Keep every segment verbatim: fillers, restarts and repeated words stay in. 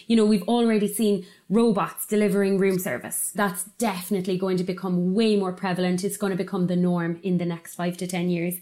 You know, we've already seen robots delivering room service. That's definitely going to become way more prevalent. It's going to become the norm in the next five to ten years.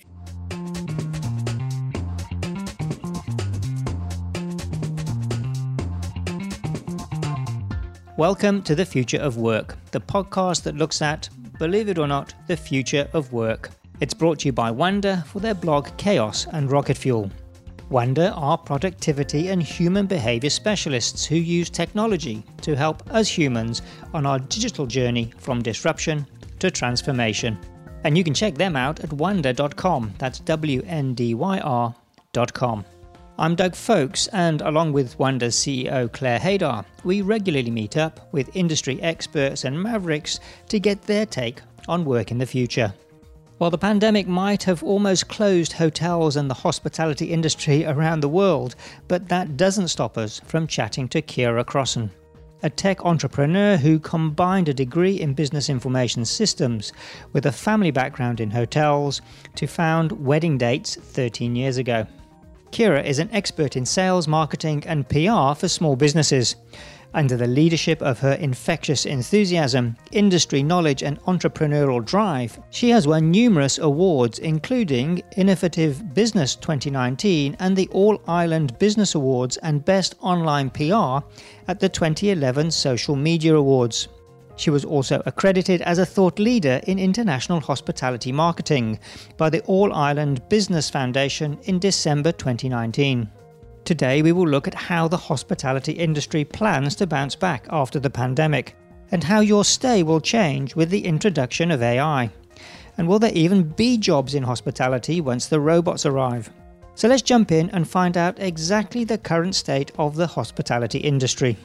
Welcome to The Future of Work, the podcast that looks at, believe it or not, the future of work. It's brought to you by Wanda for their blog Chaos and Rocket Fuel. Wanda are productivity and human behaviour specialists who use technology to help us humans on our digital journey from disruption to transformation. And you can check them out at wanda dot com, that's W N D Y R dot com. I'm Doug Folks, and along with Wanda's C E O Claire Haydar, we regularly meet up with industry experts and mavericks to get their take on work in the future. While the pandemic might have almost closed hotels and the hospitality industry around the world, but that doesn't stop us from chatting to Ciara Crossan, a tech entrepreneur who combined a degree in business information systems with a family background in hotels to found Wedding Dates thirteen years ago. Ciara is an expert in sales, marketing and P R for small businesses. Under the leadership of her infectious enthusiasm, industry knowledge and entrepreneurial drive, she has won numerous awards including Innovative Business twenty nineteen and the All-Ireland Business Awards and Best Online P R at the twenty eleven Social Media Awards. She was also accredited as a thought leader in international hospitality marketing by the All-Ireland Business Foundation in December twenty nineteen. Today we will look at how the hospitality industry plans to bounce back after the pandemic, and how your stay will change with the introduction of A I. And will there even be jobs in hospitality once the robots arrive? So let's jump in and find out exactly the current state of the hospitality industry.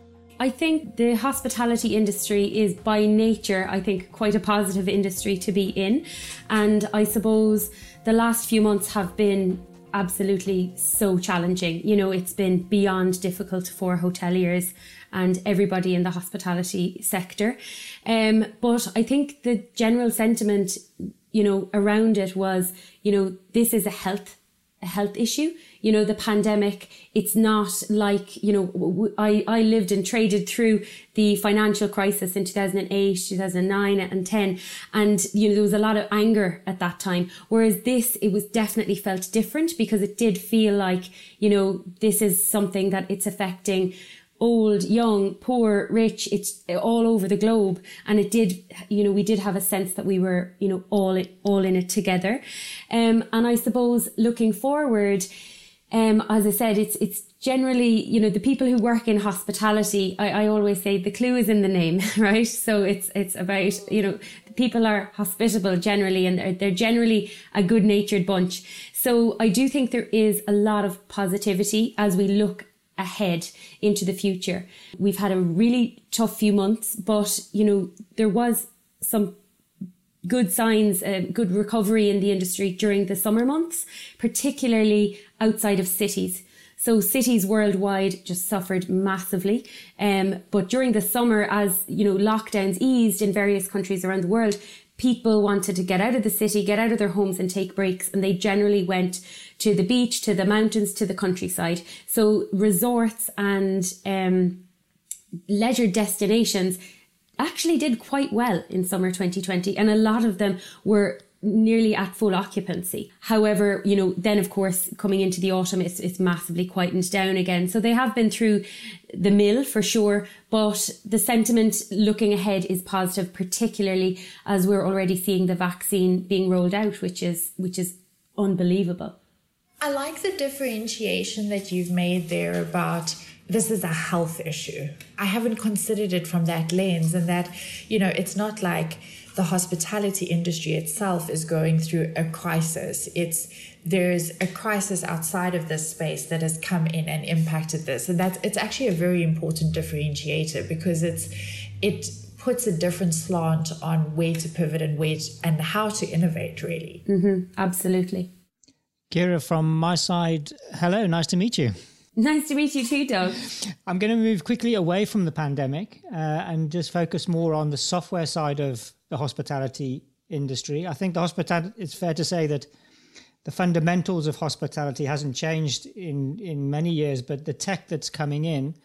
I think the hospitality industry is by nature, I think, quite a positive industry to be in. And I suppose the last few months have been absolutely so challenging. You know, it's been beyond difficult for hoteliers and everybody in the hospitality sector. Um, but I think the general sentiment, you know, around it was, you know, this is a health a health issue. You know, the pandemic, it's not like, you know, I, I lived and traded through the financial crisis in two thousand eight, two thousand nine and ten. And, you know, there was a lot of anger at that time. Whereas this, it was definitely felt different because it did feel like, you know, this is something that it's affecting old, young, poor, rich, it's all over the globe. And it did, you know, we did have a sense that we were, you know, all, all in it together. Um, and I suppose looking forward, um, as I said, it's, it's generally, you know, the people who work in hospitality, I, I always say the clue is in the name, right? So it's, it's about, you know, people are hospitable generally, and they're, they're generally a good natured bunch. So I do think there is a lot of positivity as we look ahead into the future. We've had a really tough few months, but, you know, there was some good signs, uh, good recovery in the industry during the summer months, particularly outside of cities. So cities worldwide just suffered massively. Um, but during the summer, as, you know, lockdowns eased in various countries around the world, people wanted to get out of the city, get out of their homes and take breaks. And they generally went to the beach, to the mountains, to the countryside. So resorts and um, leisure destinations actually did quite well in summer twenty twenty. And a lot of them were nearly at full occupancy. However, you know, then of course, coming into the autumn, it's, it's massively quietened down again. So they have been through the mill for sure, but the sentiment looking ahead is positive, particularly as we're already seeing the vaccine being rolled out, which is, which is unbelievable. I like the differentiation that you've made there about this is a health issue. I haven't considered it from that lens, and that, you know, it's not like the hospitality industry itself is going through a crisis. It's there's a crisis outside of this space that has come in and impacted this. And that's it's actually a very important differentiator, because it's it puts a different slant on where to pivot and where to, and how to innovate, really. Mm-hmm, absolutely. Ciara, from my side, hello, nice to meet you. Nice to meet you too, Doug. I'm going to move quickly away from the pandemic uh, and just focus more on the software side of the hospitality industry. I think the hospitality, it's fair to say that the fundamentals of hospitality hasn't changed in, in many years, but the tech that's coming in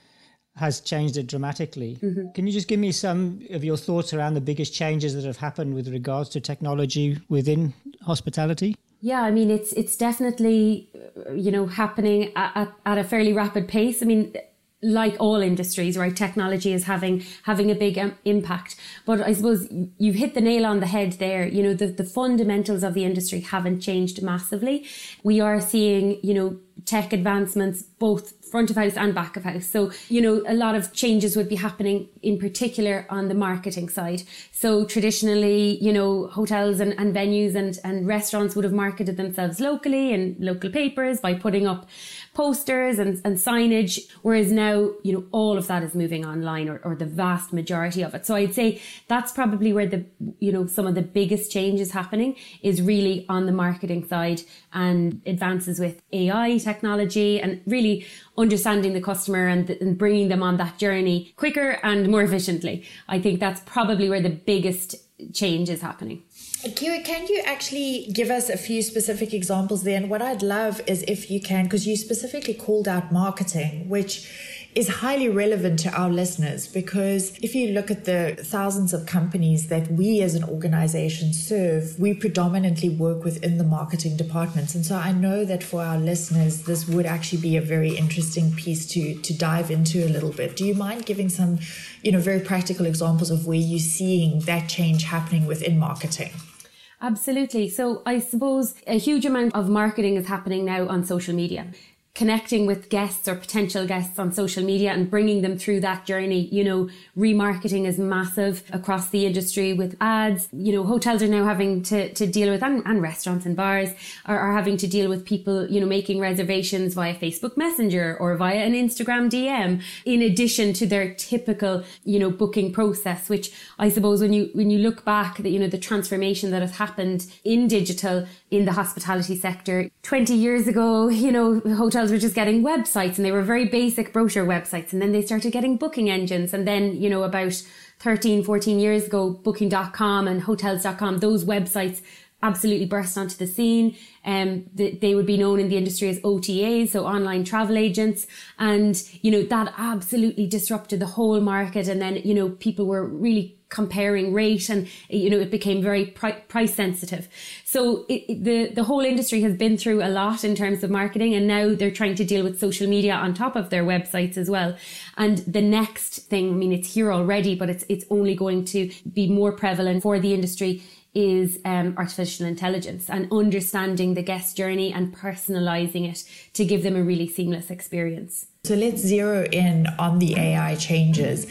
has changed it dramatically. Mm-hmm. Can you just give me some of your thoughts around the biggest changes that have happened with regards to technology within hospitality? Yeah, I mean, it's it's definitely, you know, happening at, at, at a fairly rapid pace. I mean, like all industries, right, technology is having having a big um, impact. But I suppose you've hit the nail on the head there. You know, the, the fundamentals of the industry haven't changed massively. We are seeing, you know, tech advancements, both front of house and back of house. So, you know, a lot of changes would be happening in particular on the marketing side. So traditionally, you know, hotels and, and venues and, and restaurants would have marketed themselves locally in local papers by putting up posters and, and signage, whereas now, you know, all of that is moving online, or, or the vast majority of it. So I'd say that's probably where the, you know, some of the biggest changes happening is really on the marketing side, and advances with A I technology and really understanding the customer and, and bringing them on that journey quicker and more efficiently. I think that's probably where the biggest change is happening. Kiwi, can you actually give us a few specific examples there? And what I'd love is if you can, because you specifically called out marketing, which is highly relevant to our listeners, because if you look at the thousands of companies that we as an organization serve, we predominantly work within the marketing departments. And so I know that for our listeners, this would actually be a very interesting piece to, to dive into a little bit. Do you mind giving some, you know, very practical examples of where you're seeing that change happening within marketing? Absolutely. So I suppose a huge amount of marketing is happening now on social media. Connecting with guests or potential guests on social media and bringing them through that journey. You know, remarketing is massive across the industry with ads. You know, hotels are now having to, to deal with, and, and restaurants and bars are, are having to deal with people, you know, making reservations via Facebook Messenger or via an Instagram D M, in addition to their typical, you know, booking process, which I suppose when you, when you look back, that, you know, the transformation that has happened in digital in the hospitality sector twenty years ago, you know, hotels were just getting websites, and they were very basic brochure websites, and then they started getting booking engines, and then, you know, about thirteen, fourteen years ago, booking dot com and hotels dot com, those websites absolutely burst onto the scene. Um, the, they would be known in the industry as O T As, so online travel agents. And, you know, that absolutely disrupted the whole market. And then, you know, people were really comparing rate, and, you know, it became very pri- price sensitive. So it, it, the, the whole industry has been through a lot in terms of marketing, and now they're trying to deal with social media on top of their websites as well. And the next thing, I mean, it's here already, but it's, it's only going to be more prevalent for the industry, is um, artificial intelligence and understanding the guest journey and personalizing it to give them a really seamless experience. So let's zero in on the A I changes.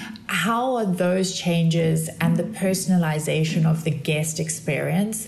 How are those changes and the personalization of the guest experience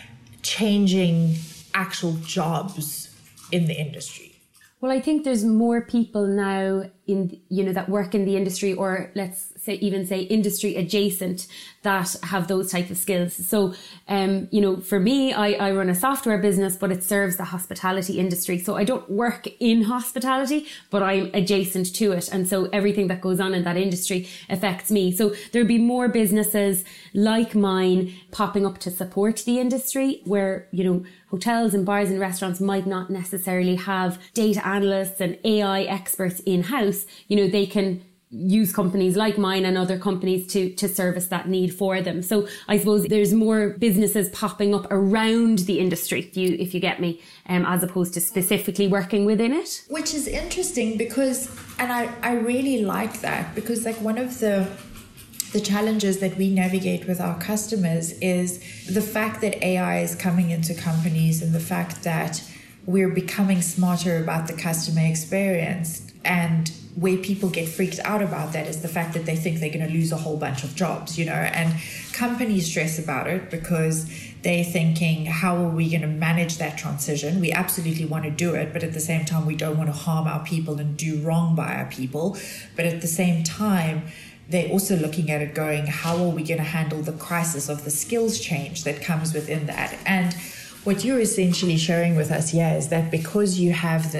changing actual jobs in the industry? Well, I think there's more people now in, you know, that work in the industry, or let's say even say industry adjacent, that have those type of skills. So, um, you know, for me, I, I run a software business, but it serves the hospitality industry. So I don't work in hospitality, but I'm adjacent to it. And so everything that goes on in that industry affects me. So there'll be more businesses like mine popping up to support the industry, where, you know, hotels and bars and restaurants might not necessarily have data analysts and A I experts in-house. You know, they can use companies like mine and other companies to to service that need for them. So I suppose there's more businesses popping up around the industry, if you if you get me, um, as opposed to specifically working within it. Which is interesting because, and I, I really like that, because like one of the the challenges that we navigate with our customers is the fact that A I is coming into companies, and the fact that we're becoming smarter about the customer experience. And where people get freaked out about that is the fact that they think they're going to lose a whole bunch of jobs, you know, and companies stress about it because they're thinking, how are we going to manage that transition? We absolutely want to do it, but at the same time, we don't want to harm our people and do wrong by our people. But at the same time, they're also looking at it going, how are we going to handle the crisis of the skills change that comes within that? And what you're essentially sharing with us here is that because you have this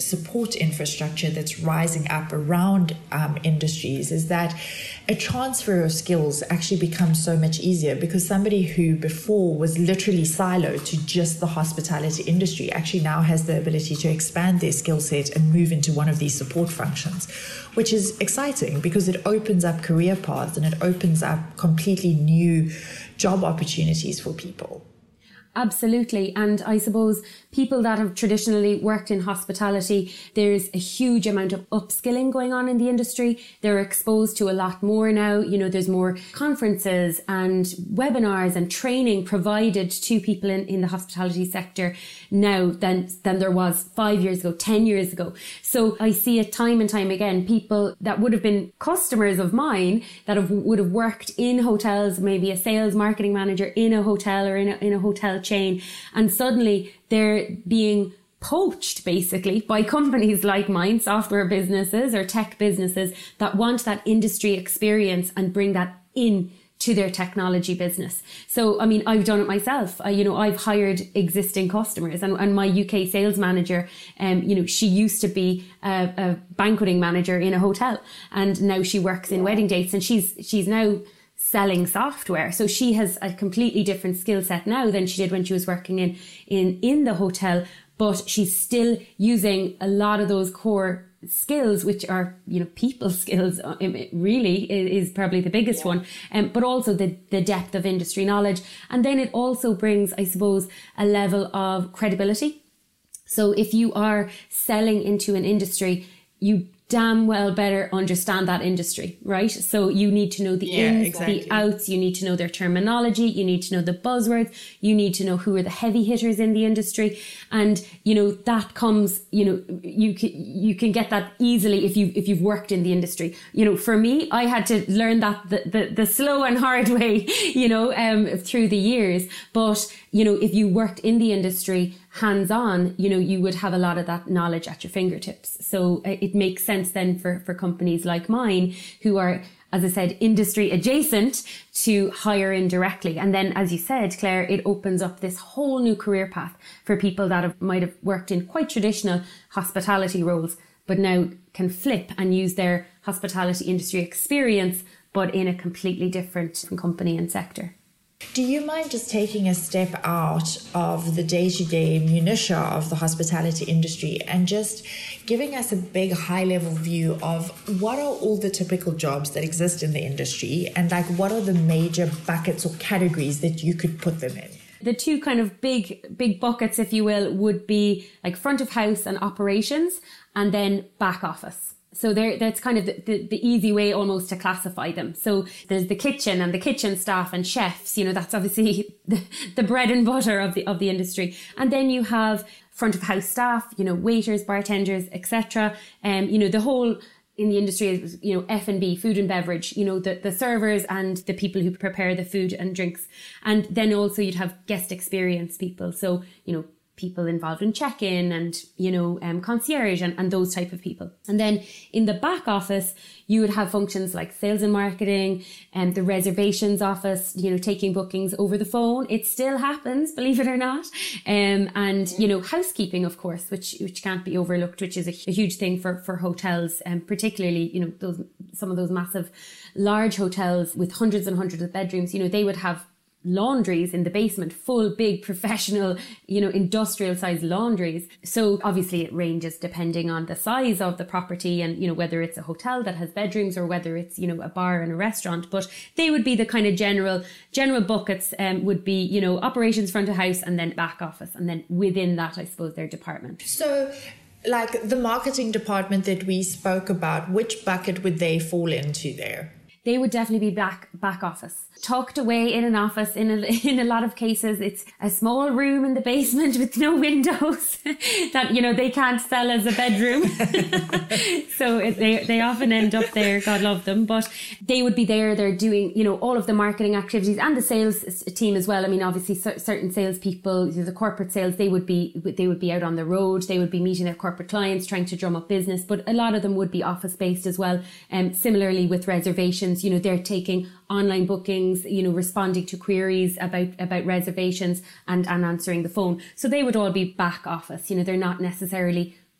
support infrastructure that's rising up around um, industries is that a transfer of skills actually becomes so much easier, because somebody who before was literally siloed to just the hospitality industry actually now has the ability to expand their skill set and move into one of these support functions, which is exciting because it opens up career paths and it opens up completely new job opportunities for people. Absolutely. And I suppose people that have traditionally worked in hospitality, there's a huge amount of upskilling going on in the industry. They're exposed to a lot more now. You know, there's more conferences and webinars and training provided to people in, in the hospitality sector now than, than there was five years ago, ten years ago. So I see it time and time again, people that would have been customers of mine that have, would have worked in hotels, maybe a sales marketing manager in a hotel or in a, in a hotel chain, and suddenly they're being poached basically by companies like mine, software businesses or tech businesses that want that industry experience and bring that in to their technology business. So, I mean, I've done it myself. I, you know, I've hired existing customers, and, and my U K sales manager, um, you know, she used to be a, a banqueting manager in a hotel, and now she works in wedding dates, and she's, she's now selling software. So she has a completely different skill set now than she did when she was working in, in, in the hotel, but she's still using a lot of those core skills, which are, you know, people skills, really is probably the biggest yeah. one, um, but also the, the depth of industry knowledge. And then it also brings, I suppose, a level of credibility. So if you are selling into an industry, you damn well better understand that industry, right? So you need to know the yeah, ins, exactly. the outs, you need to know their terminology, you need to know the buzzwords, you need to know who are the heavy hitters in the industry. And, you know, that comes, you know, you can, you can get that easily if you, if you've worked in the industry. You know, for me, I had to learn that the, the, the slow and hard way, you know, um, through the years. But, you know, if you worked in the industry hands-on, you know, you would have a lot of that knowledge at your fingertips. So it makes sense then for, for companies like mine who are, as I said, industry adjacent, to hire in directly. And then, as you said, Claire, it opens up this whole new career path for people that have, might have worked in quite traditional hospitality roles, but now can flip and use their hospitality industry experience, but in a completely different company and sector. Do you mind just taking a step out of the day-to-day minutiae of the hospitality industry and just giving us a big high-level view of what are all the typical jobs that exist in the industry, and like what are the major buckets or categories that you could put them in? The two kind of big, big buckets, if you will, would be like front of house and operations, and then back office. So there, that's kind of the, the, the easy way almost to classify them. So there's the kitchen and the kitchen staff and chefs, you know, that's obviously the, the bread and butter of the, of the industry. And then you have front of house staff, you know, waiters, bartenders, et cetera. Um, you know, the whole in the industry is, you know, F and B, food and beverage, you know, the, the servers and the people who prepare the food and drinks. And then also you'd have guest experience people. So, you know, people involved in check-in and, you know, um, concierge and, and those type of people. And then in the back office, you would have functions like sales and marketing and the reservations office, you know, taking bookings over the phone. It still happens, believe it or not. Um, and, you know, housekeeping, of course, which, which can't be overlooked, which is a, a huge thing for, for hotels, and um, particularly, you know, those, some of those massive, large hotels with hundreds and hundreds of bedrooms, you know, they would have laundries in the basement, full, big, professional, you know, industrial sized laundries. So obviously it ranges depending on the size of the property and, you know, whether it's a hotel that has bedrooms or whether it's, you know, a bar and a restaurant. But they would be the kind of general, general buckets, um, would be, you know, operations, front of house, and then back office. And then within that, I suppose, their department. So like the marketing department that we spoke about, which bucket would they fall into there? They would definitely be back back office, tucked away in an office. In a, in a lot of cases, it's a small room in the basement with no windows that, you know, they can't sell as a bedroom. So it, they they often end up there. God love them, but they would be there. They're doing, you know, all of the marketing activities and the sales team as well. I mean, obviously, certain salespeople, you know, the corporate sales, they would be they would be out on the road. They would be meeting their corporate clients, trying to drum up business. But a lot of them would be office based as well. And um, similarly with reservations. You know, they're taking online bookings, you know, responding to queries about, about reservations and, and answering the phone. So they would all be back office. You know, they're not necessarily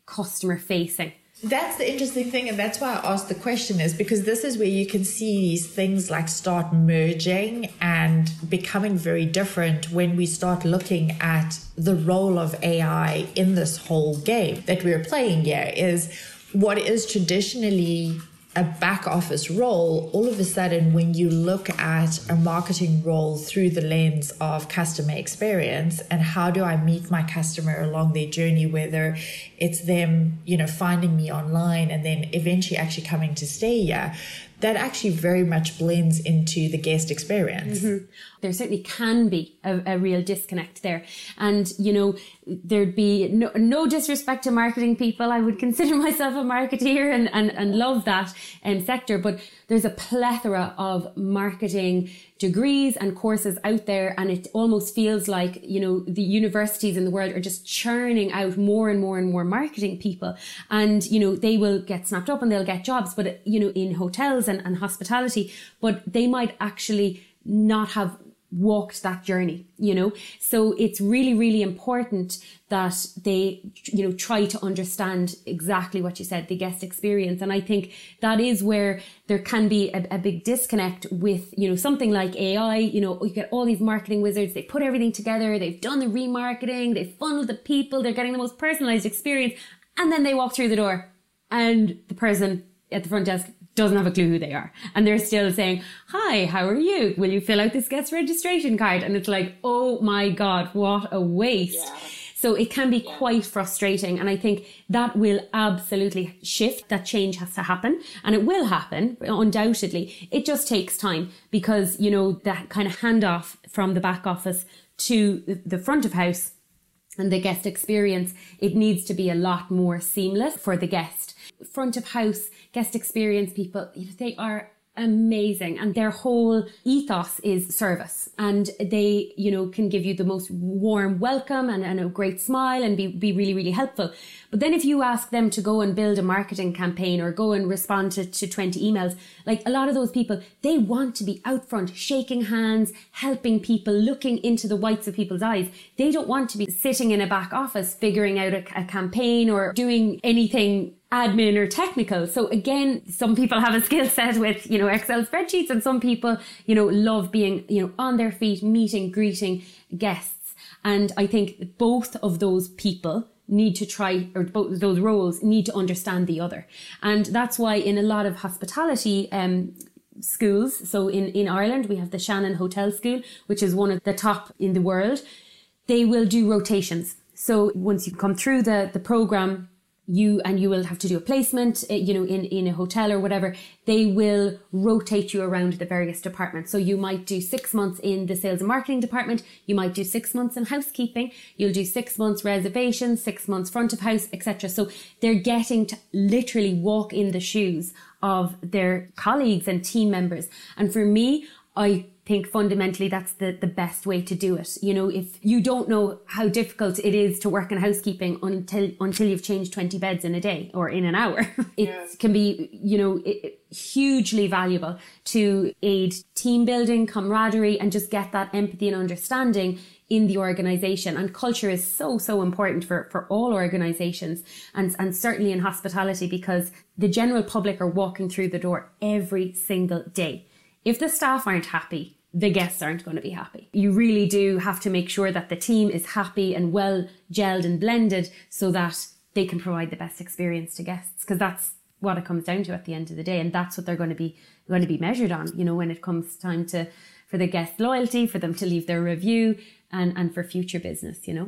customer facing. That's the interesting thing, and that's why I asked the question, is because this is where you can see these things like start merging and becoming very different when we start looking at the role of A I in this whole game that we're playing here. Is what is traditionally a back office role, all of a sudden when you look at a marketing role through the lens of customer experience and how do I meet my customer along their journey, whether it's them, you know, finding me online and then eventually actually coming to stay here, that actually very much blends into the guest experience. Mm-hmm. There certainly can be a, a real disconnect there. And, you know, there'd be no, no disrespect to marketing people. I would consider myself a marketeer and, and, and love that um, sector. But there's a plethora of marketing degrees and courses out there. And it almost feels like, you know, the universities in the world are just churning out more and more and more marketing people. And, you know, they will get snapped up and they'll get jobs, but, you know, in hotels and, and hospitality, but they might actually not have walked that journey, you know. So it's really, really important that they, you know, try to understand exactly what you said, the guest experience. And I think that is where there can be a, a big disconnect with, you know, something like A I. You know, you get all these marketing wizards, they put everything together, they've done the remarketing, they've funneled the people, they're getting the most personalized experience. And then they walk through the door and the person at the front desk doesn't have a clue who they are. And they're still saying, hi, how are you? Will you fill out this guest registration card? And it's like, oh my God, what a waste. Yeah. So it can be yeah. quite frustrating. And I think that will absolutely shift. That change has to happen. And it will happen, undoubtedly. It just takes time because, you know, that kind of handoff from the back office to the front of house and the guest experience, it needs to be a lot more seamless for the guest. Front of house guest experience people, you know, they are amazing and their whole ethos is service, and they, you know, can give you the most warm welcome and, and a great smile and be, be really, really helpful. But then if you ask them to go and build a marketing campaign or go and respond to, to twenty emails, like a lot of those people, they want to be out front, shaking hands, helping people, looking into the whites of people's eyes. They don't want to be sitting in a back office figuring out a, a campaign or doing anything admin or technical. So again, some people have a skill set with, you know, Excel spreadsheets, and some people, you know, love being, you know, on their feet, meeting, greeting guests. And I think both of those people need to try, or both of those roles need to understand the other. And that's why in a lot of hospitality um, schools, so in, in Ireland, we have the Shannon Hotel School, which is one of the top in the world. They will do rotations. So once you come through the, the program, you and you will have to do a placement, you know, in, in a hotel or whatever. They will rotate you around the various departments. So you might do six months in the sales and marketing department. You might do six months in housekeeping. You'll do six months reservations, six months front of house, et cetera. So they're getting to literally walk in the shoes of their colleagues and team members. And for me, I think fundamentally that's the, the best way to do it. You know, if you don't know how difficult it is to work in housekeeping until until you've changed twenty beds in a day or in an hour, it yeah. can be, you know, it, hugely valuable to aid team building, camaraderie, and just get that empathy and understanding in the organization. And culture is so, so important for, for all organizations, and, and certainly in hospitality, because the general public are walking through the door every single day. If the staff aren't happy, the guests aren't going to be happy. You really do have to make sure that the team is happy and well gelled and blended so that they can provide the best experience to guests, because that's what it comes down to at the end of the day. And that's what they're going to be going to be measured on, you know, when it comes time to for the guest loyalty, for them to leave their review, and, and for future business, you know.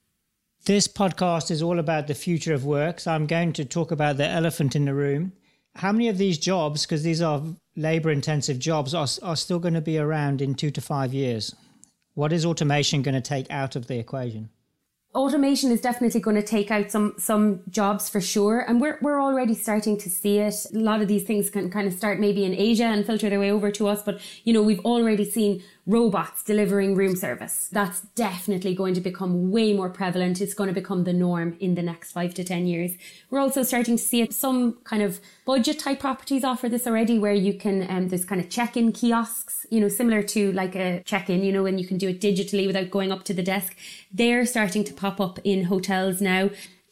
This podcast is all about the future of work. So I'm going to talk about the elephant in the room. How many of these jobs, because these are labour-intensive jobs, are, are still going to be around in two to five years? What is automation going to take out of the equation? Automation is definitely going to take out some some jobs for sure. And we're we're already starting to see it. A lot of these things can kind of start maybe in Asia and filter their way over to us. But, you know, we've already seen robots delivering room service. That's definitely going to become way more prevalent. It's going to become the norm in the next five to ten years. We're also starting to see it. Some kind of budget type properties offer this already, where you can, um, there's kind of check-in kiosks, you know, similar to like a check-in, you know, and you can do it digitally without going up to the desk. They're starting to pop up in hotels now.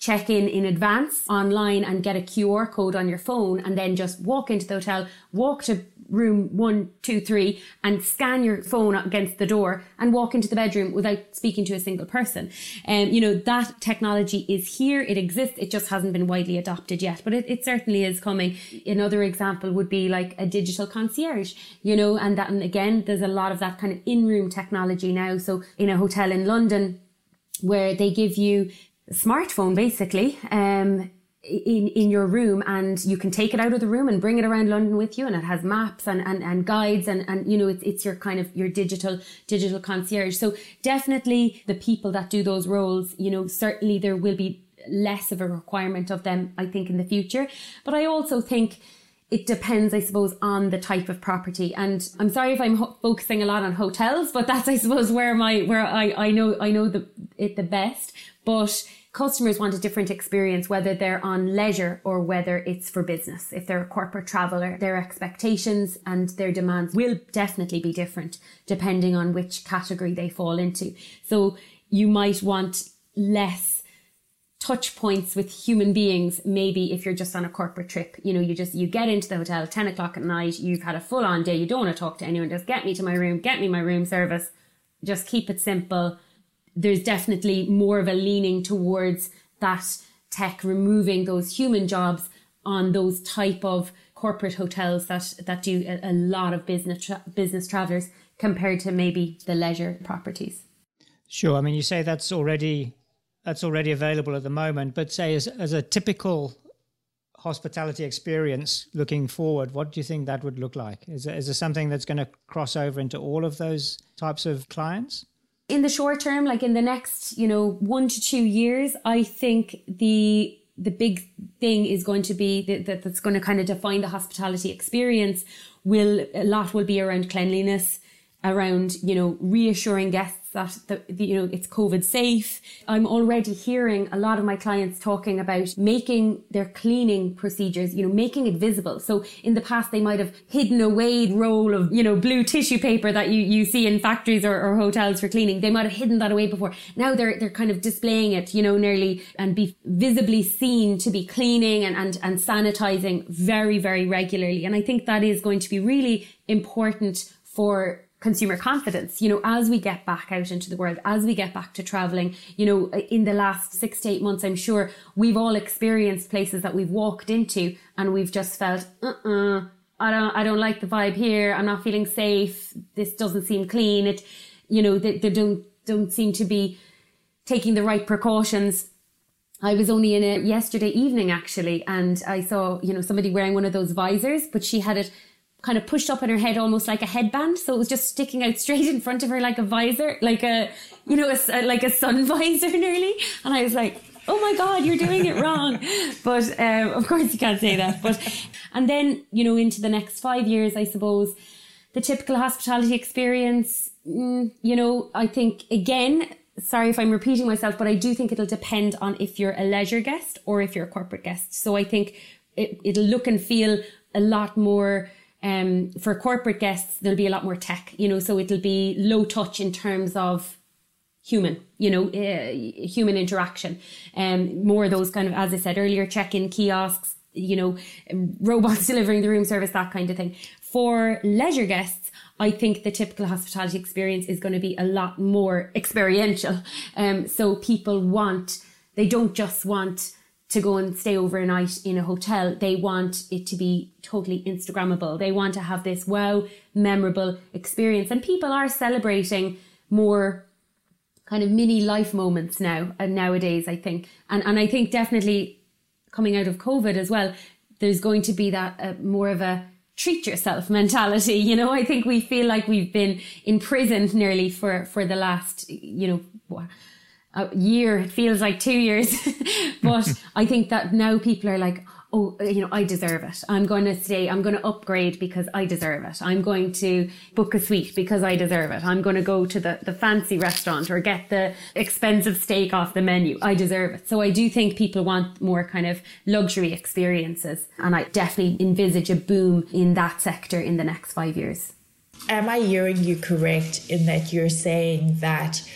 check in in advance online and get a Q R code on your phone and then just walk into the hotel, walk to room one, two, three and scan your phone against the door and walk into the bedroom without speaking to a single person. And, um, you know, that technology is here. It exists. It just hasn't been widely adopted yet, but it, it certainly is coming. Another example would be like a digital concierge, you know, and that, and again, there's a lot of that kind of in-room technology now. So in a hotel in London where they give you a smartphone basically, um, in, in your room, and you can take it out of the room and bring it around London with you, and it has maps and, and, and guides and, and, you know, it's, it's your kind of your digital, digital concierge. So definitely the people that do those roles, you know, certainly there will be less of a requirement of them, I think, in the future. But I also think it depends, I suppose, on the type of property. And I'm sorry if I'm ho- focusing a lot on hotels, but that's, I suppose, where my, where I, I know, I know the, it the best. But customers want a different experience, whether they're on leisure or whether it's for business. If they're a corporate traveller, their expectations and their demands will definitely be different depending on which category they fall into. So you might want less touch points with human beings. Maybe if you're just on a corporate trip, you know, you just, you get into the hotel at ten o'clock at night, you've had a full on day, you don't want to talk to anyone, just get me to my room, get me my room service, just keep it simple. There's definitely more of a leaning towards that tech, removing those human jobs on those type of corporate hotels that, that do a, a lot of business tra- business travellers compared to maybe the leisure properties. Sure. I mean, you say that's already that's already available at the moment, but say as, as a typical hospitality experience looking forward, what do you think that would look like? Is there, is there something that's going to cross over into all of those types of clients? In the short term, like in the next, you know, one to two years, I think the the big thing is going to be that, that that's going to kind of define the hospitality experience. Will a lot will be around cleanliness, around, you know, reassuring guests that, the, the, you know, it's COVID safe. I'm already hearing a lot of my clients talking about making their cleaning procedures, you know, making it visible. So in the past, they might have hidden away the roll of, you know, blue tissue paper that you, you see in factories or, or hotels for cleaning. They might have hidden that away before. Now they're, they're kind of displaying it, you know, nearly and be visibly seen to be cleaning and, and, and sanitizing very, very regularly. And I think that is going to be really important for consumer confidence, you know, as we get back out into the world, as we get back to traveling. You know, in the last six to eight months, I'm sure we've all experienced places that we've walked into and we've just felt, uh-uh, I don't, I don't like the vibe here. I'm not feeling safe. This doesn't seem clean. It, you know, they, they don't, don't seem to be taking the right precautions. I was only in it yesterday evening, actually, and I saw, you know, somebody wearing one of those visors, but she had it kind of pushed up on her head almost like a headband, so it was just sticking out straight in front of her like a visor, like a, you know, a, like a sun visor nearly. And I was like, oh my God, you're doing it wrong. But um, of course you can't say that. But and then, you know, into the next five years, I suppose, the typical hospitality experience, mm, you know, I think, again, sorry if I'm repeating myself, but I do think it'll depend on if you're a leisure guest or if you're a corporate guest. So I think it, it'll look and feel a lot more. Um, for corporate guests, there'll be a lot more tech, you know, so it'll be low touch in terms of human, you know, uh, human interaction. Um, more of those kind of, as I said earlier, check-in kiosks, you know, robots delivering the room service, that kind of thing. For leisure guests, I think the typical hospitality experience is going to be a lot more experiential. Um, so people want, they don't just want to go and stay overnight in a hotel. They want it to be totally Instagrammable. They want to have this wow, memorable experience. And people are celebrating more kind of mini life moments now, and nowadays, I think. And and I think definitely coming out of COVID as well, there's going to be that uh, more of a treat yourself mentality. You know, I think we feel like we've been imprisoned nearly for, for the last, you know, what, a year. It feels like two years. But I think that now people are like, oh, you know, I deserve it. I'm going to stay, I'm going to upgrade because I deserve it. I'm going to book a suite because I deserve it. I'm going to go to the, the fancy restaurant or get the expensive steak off the menu. I deserve it. So I do think people want more kind of luxury experiences. And I definitely envisage a boom in that sector in the next five years. Am I hearing you correct in that you're saying that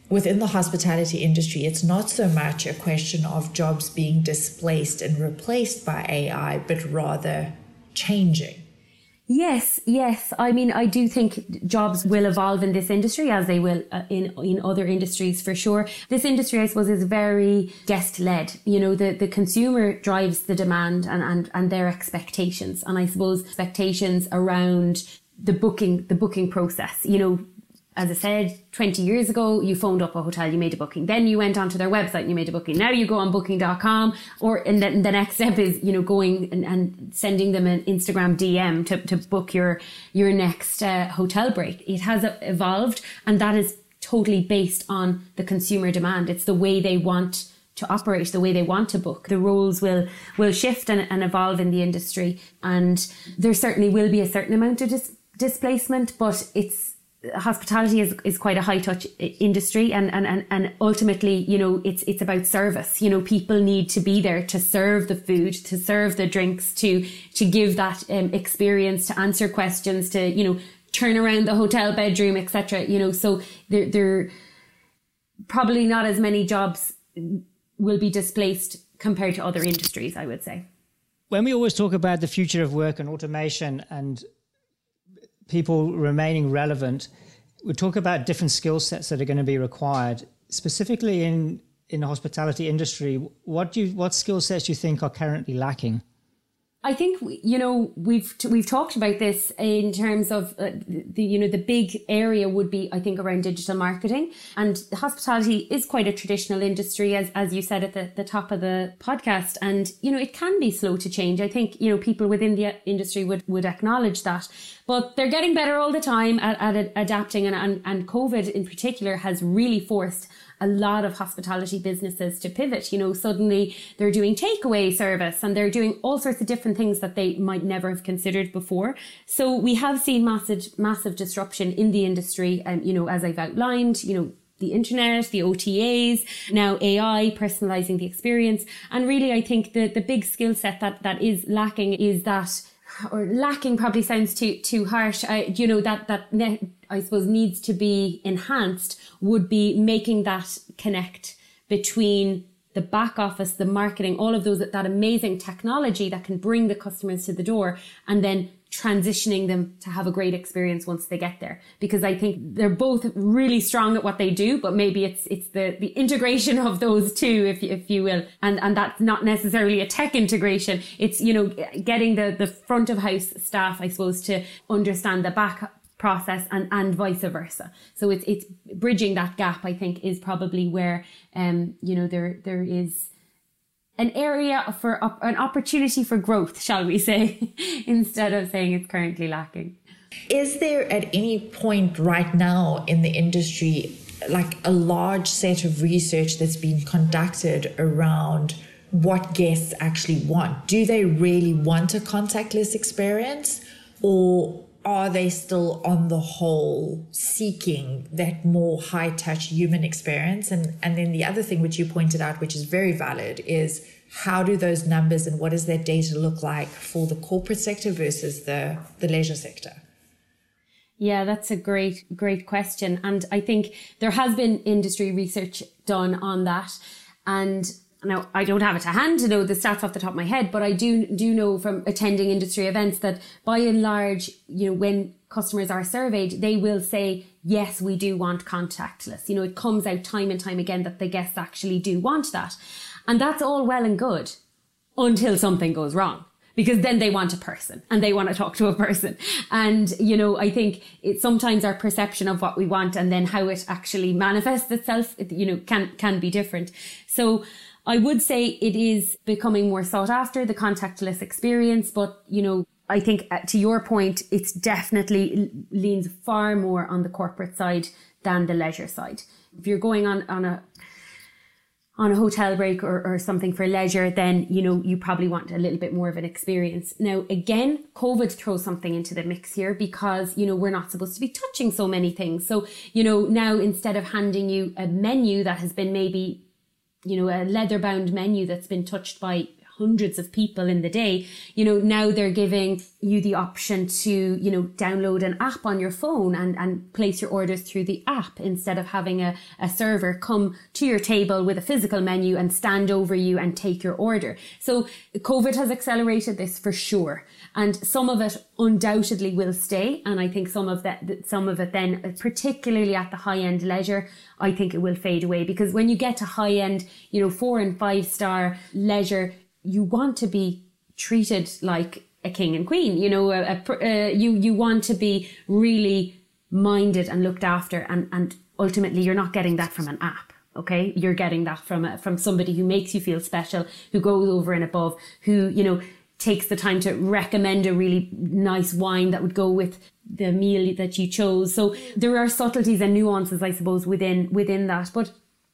within the hospitality industry, it's not so much a question of jobs being displaced and replaced by A I, but rather changing. Yes, yes. I mean, I do think jobs will evolve in this industry as they will uh, in in other industries for sure. This industry, I suppose, is very guest-led. You know, the, the consumer drives the demand and, and, and their expectations. And I suppose expectations around the booking, the booking process, you know, as I said, twenty years ago, you phoned up a hotel, you made a booking. Then you went onto their website and you made a booking. Now you go on booking dot com, or and then the next step is, you know, going and, and sending them an Instagram D M to, to book your, your next uh, hotel break. It has evolved, and that is totally based on the consumer demand. It's the way they want to operate, the way they want to book. The roles will, will shift and, and evolve in the industry. And there certainly will be a certain amount of dis- displacement, but it's, hospitality is, is quite a high touch industry, and, and, and, and ultimately, you know, it's, it's about service. You know, people need to be there to serve the food, to serve the drinks, to, to give that um, experience, to answer questions, to, you know, turn around the hotel bedroom, et cetera. You know, so there, there probably not as many jobs will be displaced compared to other industries, I would say. When we always talk about the future of work and automation and people remaining relevant, we talk about different skill sets that are going to be required. Specifically in, in the hospitality industry, what do you, what skill sets do you think are currently lacking? I think, you know, we've we've talked about this in terms of uh, the, you know, the big area would be, I think, around digital marketing. And hospitality is quite a traditional industry, as as you said at the, the top of the podcast. And, you know, it can be slow to change. I think, you know, people within the industry would, would acknowledge that. But they're getting better all the time at, at adapting. And, and, and COVID in particular has really forced a lot of hospitality businesses to pivot. You know, suddenly they're doing takeaway service and they're doing all sorts of different things that they might never have considered before. So we have seen massive, massive disruption in the industry. And, you know, as I've outlined, you know, the internet, the O T As, now A I, personalizing the experience. And really, I think the, the big skill set that, that is lacking is that, or lacking probably sounds too too harsh. I, you know, that that ne- I suppose needs to be enhanced would be making that connect between the back office, the marketing, all of those, that, that amazing technology that can bring the customers to the door, and then transitioning them to have a great experience once they get there. Because I think they're both really strong at what they do, but maybe it's it's the, the integration of those two, if you, if you will. And and that's not necessarily a tech integration. It's, you know, getting the, the front of house staff, I suppose, to understand the back process and, and vice versa. So it's it's bridging that gap, I think, is probably where, um you know, there there is an area for op- an opportunity for growth, shall we say, instead of saying it's currently lacking. Is there at any point right now in the industry like a large set of research that's been conducted around what guests actually want? Do they really want a contactless experience, or are they still on the whole seeking that more high touch human experience? And and then the other thing which you pointed out, which is very valid, is how do those numbers and what does that data look like for the corporate sector versus the, the leisure sector? Yeah, that's a great, great question. And I think there has been industry research done on that. And now, I don't have it to hand to know the stats off the top of my head, but I do do know from attending industry events that by and large, you know, when customers are surveyed, they will say, yes, we do want contactless. You know, it comes out time and time again that the guests actually do want that. And that's all well and good until something goes wrong, because then they want a person and they want to talk to a person. And, you know, I think it's sometimes our perception of what we want and then how it actually manifests itself, you know, can, can be different. So I would say it is becoming more sought after, the contactless experience. But, you know, I think uh, to your point, it's definitely leans far more on the corporate side than the leisure side. If you're going on, on a on a hotel break or, or something for leisure, then, you know, you probably want a little bit more of an experience. Now, again, COVID throws something into the mix here because, you know, we're not supposed to be touching so many things. So, you know, now instead of handing you a menu that has been maybe, you know, a leather bound menu that's been touched by hundreds of people in the day. You know, now they're giving you the option to, you know, download an app on your phone and, and place your orders through the app instead of having a, a server come to your table with a physical menu and stand over you and take your order. So COVID has accelerated this for sure. And some of it undoubtedly will stay. And I think some of that, some of it then, particularly at the high end leisure, I think it will fade away, because when you get to high end, you know, four and five star leisure, you want to be treated like a king and queen. You know, a, a, uh, you, you want to be really minded and looked after. And, and ultimately you're not getting that from an app. Okay. You're getting that from a, from somebody who makes you feel special, who goes over and above, who, you know, takes the time to recommend a really nice wine that would go with the meal that you chose. So there are subtleties and nuances, I suppose, within within that. But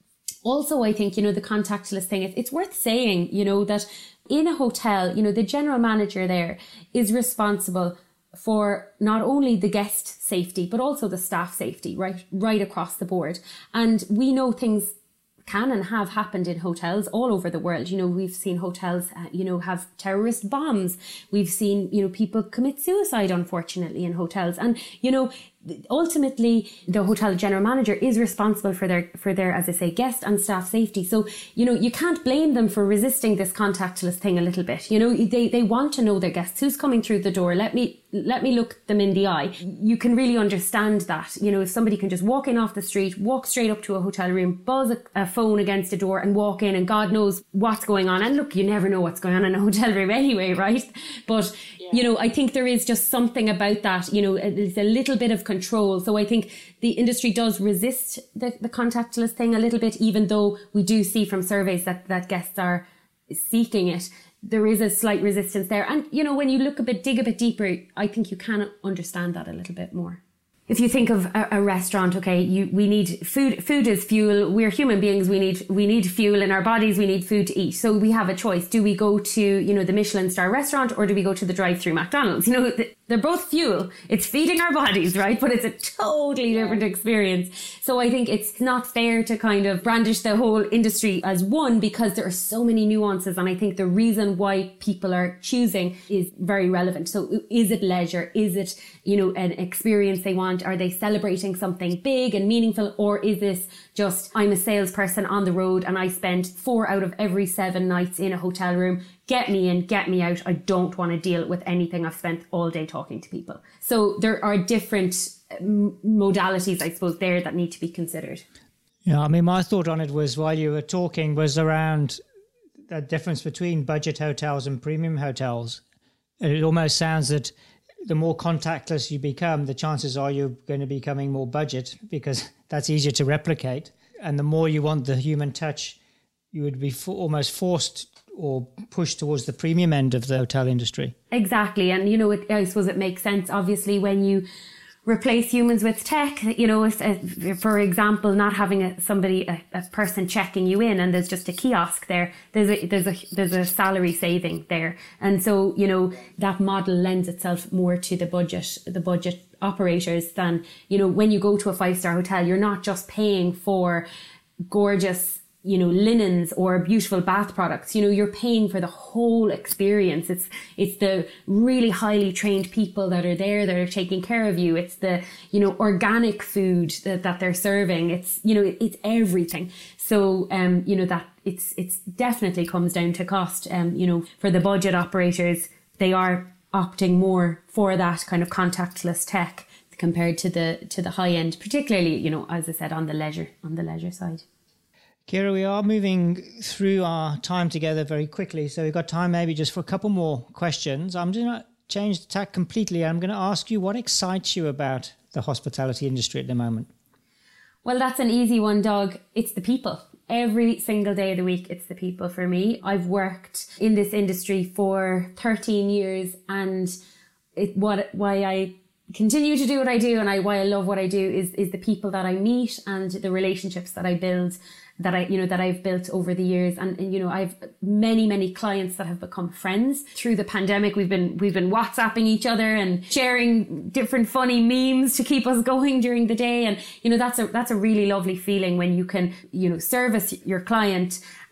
also, I think, you know, the contactless thing, it's worth saying, you know, that in a hotel, you know, the general manager there is responsible for not only the guest safety, but also the staff safety, right, right across the board. And we know things can and have happened in hotels all over the world. You know, we've seen hotels, uh, you know, have terrorist bombs. We've seen, you know, people commit suicide, unfortunately, in hotels. And, you know, ultimately the hotel general manager is responsible for their, for their, as I say, guest and staff safety. So, you know, you can't blame them for resisting this contactless thing a little bit. You know, they, they want to know their guests, who's coming through the door. Let me, let me look them in the eye. You can really understand that. You know, if somebody can just walk in off the street, walk straight up to a hotel room, buzz a, a phone against a door and walk in, and God knows what's going on. And look, you never know what's going on in a hotel room anyway, right? But, yeah. you know, I think there is just something about that, you know, it's a little bit of control. So I think the industry does resist the, the contactless thing a little bit, even though we do see from surveys that, that guests are seeking it. There is a slight resistance there. And, you know, when you look a bit, dig a bit deeper, I think you can understand that a little bit more. If you think of a, a restaurant, okay, you, we need food, food is fuel. We're human beings. We need, we need fuel in our bodies. We need food to eat. So we have a choice. Do we go to, you know, the Michelin star restaurant, or do we go to the drive-through McDonald's? You know, they're both fuel. It's feeding our bodies, right? But it's a totally different experience. So I think it's not fair to kind of brandish the whole industry as one, because there are so many nuances. And I think the reason why people are choosing is very relevant. So is it leisure? Is it, you know, an experience they want? Are they celebrating something big and meaningful? Or is this just, I'm a salesperson on the road and I spend four out of every seven nights in a hotel room. Get me in, get me out. I don't want to deal with anything. I've spent all day talking to people. So there are different modalities, I suppose, there that need to be considered. Yeah, I mean, my thought on it was, while you were talking, was around the difference between budget hotels and premium hotels. It almost sounds that the more contactless you become, the chances are you're going to be becoming more budget, because that's easier to replicate. And the more you want the human touch, you would be for, almost forced or pushed towards the premium end of the hotel industry. Exactly. And, you know, it, I suppose it makes sense, obviously, when you replace humans with tech, you know, for example, not having a, somebody, a, a person checking you in, and there's just a kiosk there, there's a, there's a, there's a salary saving there. And so, you know, that model lends itself more to the budget, the budget operators than, you know, when you go to a five-star hotel, you're not just paying for gorgeous, you know, linens or beautiful bath products. You know, you're paying for the whole experience. It's, it's the really highly trained people that are there that are taking care of you. It's the, you know, organic food that, that they're serving. It's, you know, it, it's everything. So, um, you know, that it's, it's definitely comes down to cost. Um, you know, for the budget operators, they are opting more for that kind of contactless tech compared to the, to the high end, particularly, you know, as I said, on the leisure, on the leisure side. Kira, we are moving through our time together very quickly, so we've got time maybe just for a couple more questions. I'm going to change the tack completely. I'm going to ask you, what excites you about the hospitality industry at the moment? Well, that's an easy one, Doug. It's the people. Every single day of the week, it's the people for me. I've worked in this industry for thirteen years, and it, what why I continue to do what I do and I why I love what I do is is the people that I meet and the relationships that I build. that I, you know, that I've built over the years. And, and, you know, I've many, many clients that have become friends through the pandemic. We've been, we've been WhatsApping each other and sharing different funny memes to keep us going during the day. And, you know, that's a, that's a really lovely feeling when you can, you know, service your client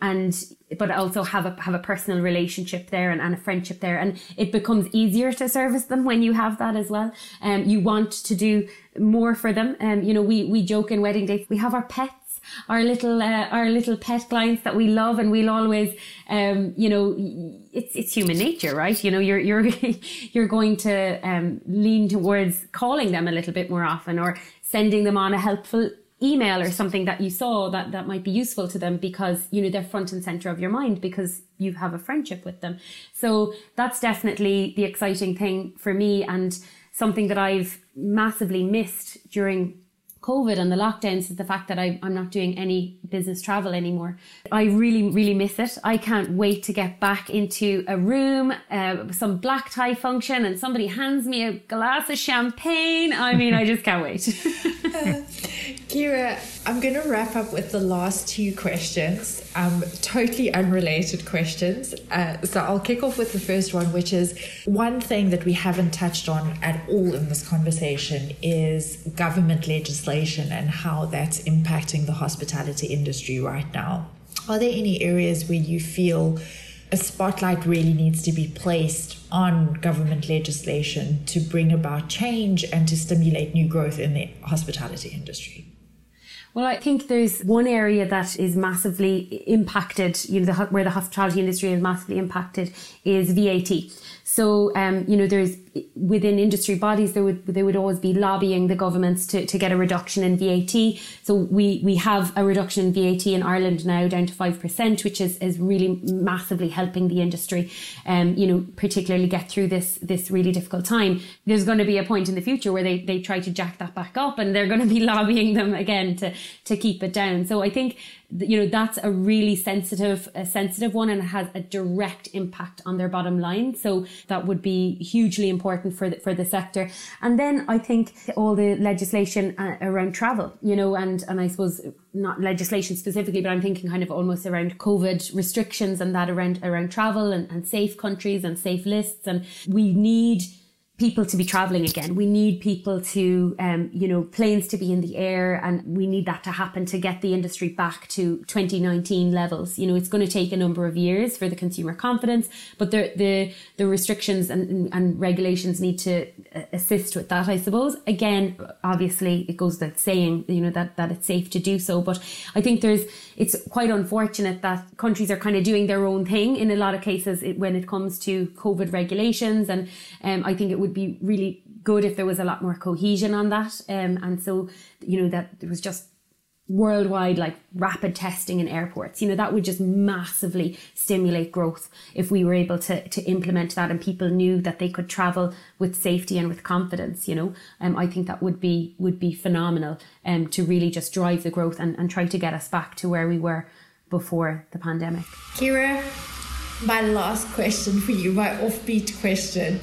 and but also have a have a personal relationship there and, and a friendship there, and it becomes easier to service them when you have that as well. Um, you want to do more for them. Um, you know, we we joke in wedding dates, we have our pets. Our little, uh, our little pet clients that we love, and we'll always, um, you know, it's it's human nature, right? You know, you're you're you're going to um, lean towards calling them a little bit more often, or sending them on a helpful email or something that you saw that that might be useful to them, because you know they're front and center of your mind because you have a friendship with them. So that's definitely the exciting thing for me, and something that I've massively missed during COVID and the lockdowns is the fact that I, I'm not doing any business travel anymore. I really, really miss it. I can't wait to get back into a room, uh, some black tie function, and somebody hands me a glass of champagne. I mean, I just can't wait. uh, Kira, I'm going to wrap up with the last two questions, um, totally unrelated questions. Uh, so I'll kick off with the first one, which is one thing that we haven't touched on at all in this conversation is government legislation and how that's impacting the hospitality industry right now. Are there any areas where you feel a spotlight really needs to be placed on government legislation to bring about change and to stimulate new growth in the hospitality industry? Well, I think there's one area that is massively impacted, you know, the, where the hospitality industry is massively impacted is V A T. So, um, you know, there's within industry bodies, there would they would always be lobbying the governments to, to get a reduction in V A T. So we, we have a reduction in V A T in Ireland now down to five percent, which is, is really massively helping the industry, um, you know, particularly get through this, this really difficult time. There's going to be a point in the future where they, they try to jack that back up, and they're going to be lobbying them again to, to keep it down. So I think, you know, that's a really sensitive, a sensitive one, and it has a direct impact on their bottom line. So that would be hugely important for the, for the sector. And then I think all the legislation uh, around travel, you know, and, and I suppose not legislation specifically, but I'm thinking kind of almost around COVID restrictions and that around, around travel and, and safe countries and safe lists. And we need people to be traveling again. We need people to, um, you know, planes to be in the air, and we need that to happen to get the industry back to twenty nineteen levels. You know, it's going to take a number of years for the consumer confidence, but the the, the restrictions and, and regulations need to assist with that, I suppose. Again, obviously, it goes without saying, you know, that, that it's safe to do so. But I think there's, it's quite unfortunate that countries are kind of doing their own thing in a lot of cases when it comes to COVID regulations. And um, I think it would be really good if there was a lot more cohesion on that. Um, and so, you know, that there was just worldwide, like rapid testing in airports, you know, that would just massively stimulate growth if we were able to, to implement that and people knew that they could travel with safety and with confidence, you know. Um, I think that would be, would be phenomenal um, to really just drive the growth and, and try to get us back to where we were before the pandemic. Kira, my last question for you, my offbeat question.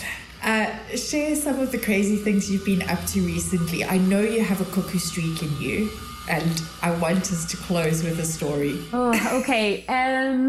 Uh, share some of the crazy things you've been up to recently. I know you have a cuckoo streak in you, and I want us to close with a story. Oh, okay. Um,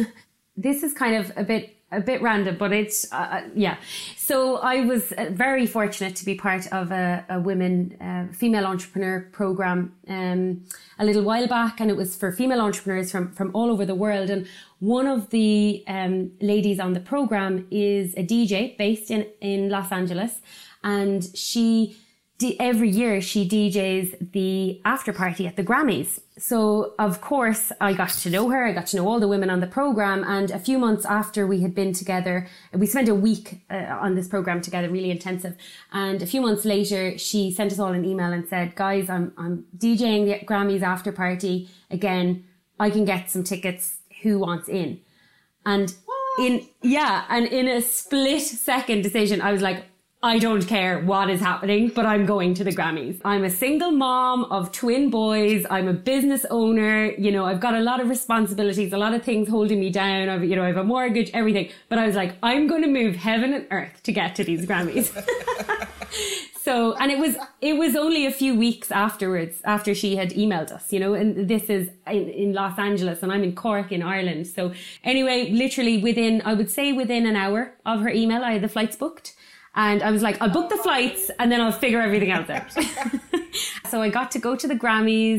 this is kind of a bit a bit random, but it's, uh, yeah. So I was very fortunate to be part of a, a women, uh, female entrepreneur program um, a little while back, and it was for female entrepreneurs from, from all over the world. And one of the um, ladies on the program is a D J based in, in Los Angeles, and she every year she D Js the after party at the Grammys. So of course I got to know her. I got to know all the women on the program. And a few months after we had been together, we spent a week uh, on this program together, really intensive. And a few months later, she sent us all an email and said, guys, I'm, I'm DJing the Grammys after party again. I can get some tickets. Who wants in? And in, yeah. And in a split second decision, I was like, I don't care what is happening, but I'm going to the Grammys. I'm a single mom of twin boys. I'm a business owner. You know, I've got a lot of responsibilities, a lot of things holding me down. I've, you know, I have a mortgage, everything. But I was like, I'm going to move heaven and earth to get to these Grammys. So, and it was, it was only a few weeks afterwards, after she had emailed us, you know, and this is in, in Los Angeles and I'm in Cork in Ireland. So anyway, literally within, I would say within an hour of her email, I had the flights booked. And I was like, I'll book the flights and then I'll figure everything else out. So I got to go to the Grammys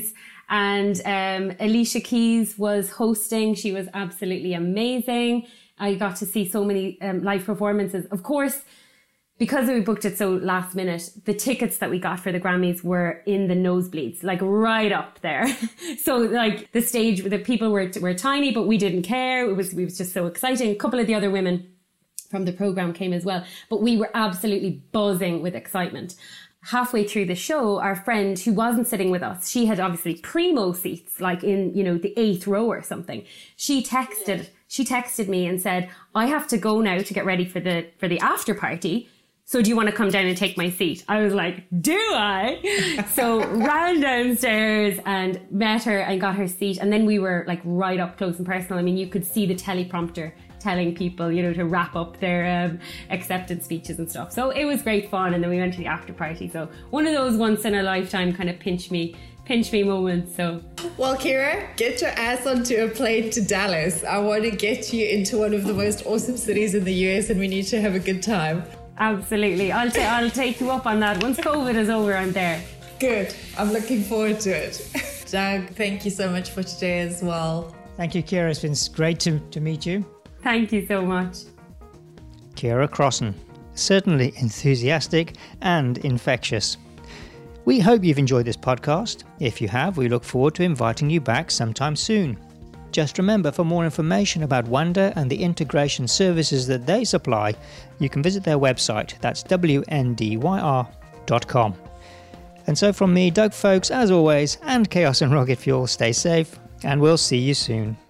And um, Alicia Keys was hosting. She was absolutely amazing. I got to see so many um, live performances. Of course, because we booked it so last minute, the tickets that we got for the Grammys were in the nosebleeds, like right up there. So like the stage, the people were were tiny, but we didn't care. It was, it was just so exciting. A couple of the other women from the program came as well, but we were absolutely buzzing with excitement. Halfway through the show, our friend who wasn't sitting with us, she had obviously primo seats, like in, you know, the eighth row or something. She texted, she texted me and said, I have to go now to get ready for the, for the after party. So do you want to come down and take my seat? I was like, do I? So ran downstairs and met her and got her seat. And then we were like right up close and personal. I mean, you could see the teleprompter telling people, you know, to wrap up their um, acceptance speeches and stuff. So it was great fun. And then we went to the after party. So one of those once in a lifetime kind of pinch me, pinch me moments. So, well, Kira, get your ass onto a plane to Dallas. I want to get you into one of the most awesome cities in the U S and we need to have a good time. Absolutely. I'll, ta- I'll take you up on that. Once COVID is over, I'm there. Good. I'm looking forward to it. Doug, thank you so much for today as well. Thank you, Kira. It's been great to, to meet you. Thank you so much. Kira Crossan, certainly enthusiastic and infectious. We hope you've enjoyed this podcast. If you have, we look forward to inviting you back sometime soon. Just remember, for more information about Wonder and the integration services that they supply, you can visit their website. That's w n d y r dot com. And so from me, Doug Folks, as always, and Chaos and Rocket Fuel, stay safe, and we'll see you soon.